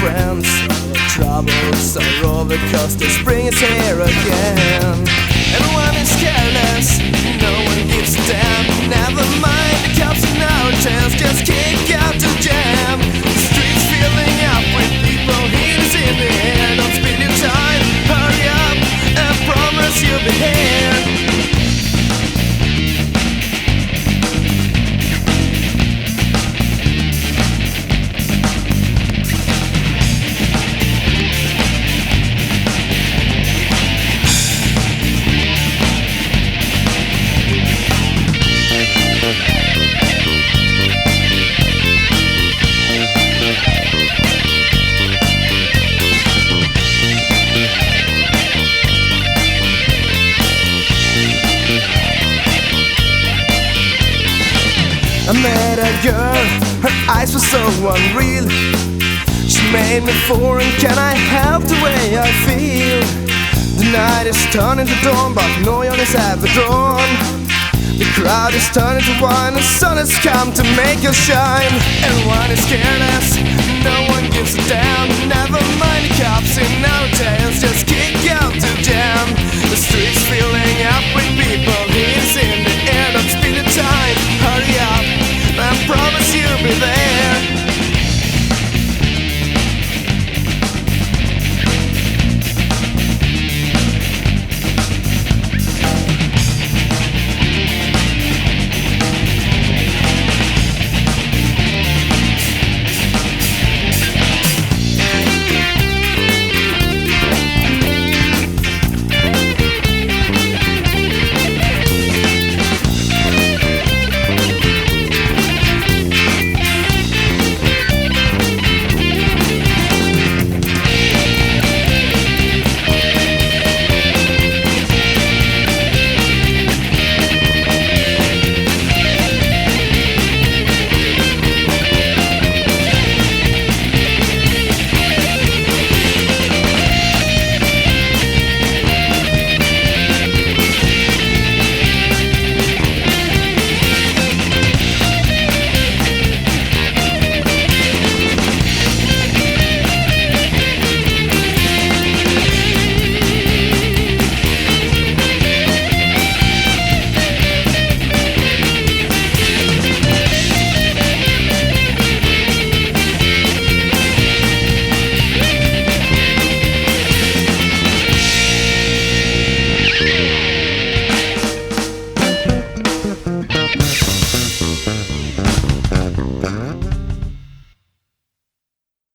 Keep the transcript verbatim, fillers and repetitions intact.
friends. All our troubles are over, cause the spring is here again. Everyone is careless, no one gives a damn. Never mind the cops in our towns, just kick out the jam. The streets filling up with people, heels in the air. Don't spend your time, hurry up, and promise you'll be here. I met a girl, her eyes were so unreal. She made me foreign, can I help the way I feel? The night is turning to dawn, but no one is ever drawn. The crowd is turning to one, the sun has come to make us shine. Everyone is careless, no one gives a damn. Never mind the cops in